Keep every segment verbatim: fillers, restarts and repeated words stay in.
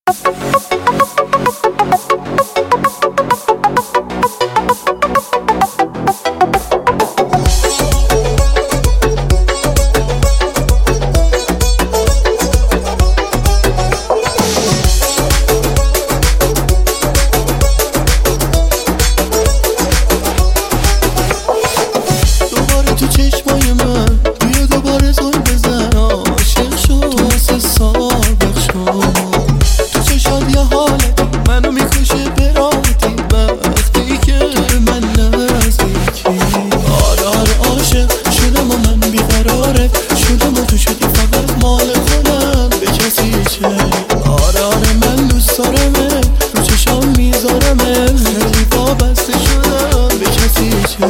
آره آره من دوست دارمه، رو چشام میذارمه، خیلی وابسته شدم به کسی چه.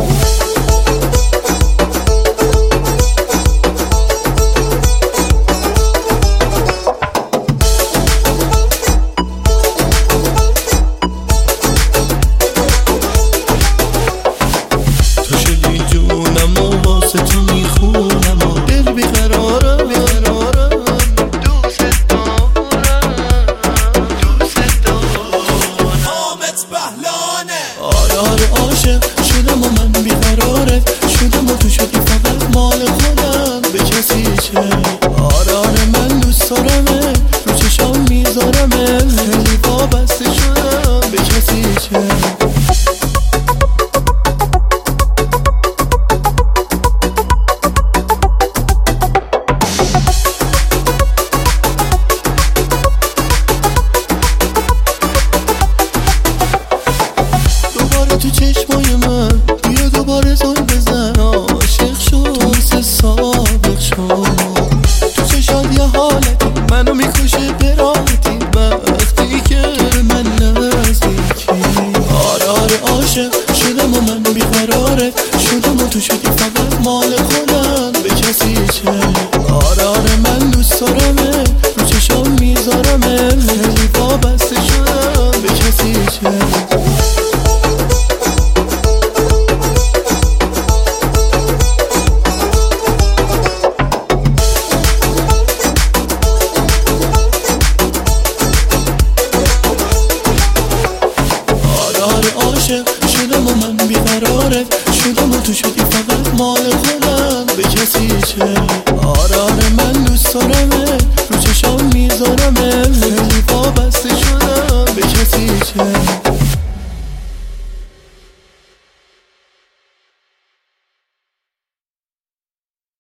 تو شدی جونم و واسه تو میخونم و دل بیقرارم بیقرارم، دوست دارم دوست دارم. حامد بهلانه. آره آره عاشق شدم و من بیقراره شدم و تو شدی فقط مال خودم به کسی چه. آره آره من دوست دارمه، رو چشام میذارمه، خیلی وابسته شدم به کسی چه. تو چشمای من بیا دوباره زل بزن، عاشق شد تو مثل سابق شد. تو چشات یه حالتی منو میکشه به راحتی وقتی که من نزدیکی. آره آره عاشق شدم و من بیقراره شدم و تو شدی فقط مال خودم به کسی چه. آره آره من دوست دارمه، رو چشام میذارمه، خیلی وابسته شدم به کسی چه. عاشق شدم و من بیقراره شدم و تو شدی فقط مال خودم به کسی چه. آره آره من دوست دارم